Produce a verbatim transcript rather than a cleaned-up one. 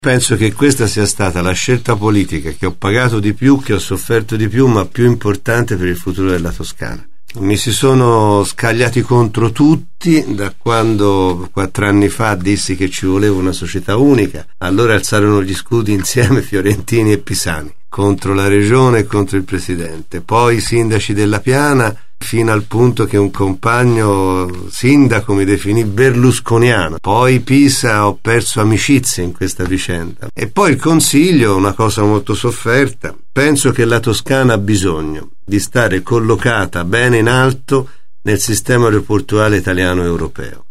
Penso che questa sia stata la scelta politica che ho pagato di più, che ho sofferto di più, ma più importante per il futuro della Toscana. Mi si sono scagliati contro tutti da quando quattro anni fa dissi che ci voleva una società unica. Allora alzarono gli scudi insieme Fiorentini e Pisani contro la regione e contro il presidente, poi i sindaci della Piana, fino al punto che un compagno sindaco mi definì berlusconiano. Poi Pisa, ho perso amicizie in questa vicenda. E poi il Consiglio, una cosa molto sofferta. Penso che la Toscana ha bisogno di stare collocata bene in alto nel sistema aeroportuale italiano e europeo.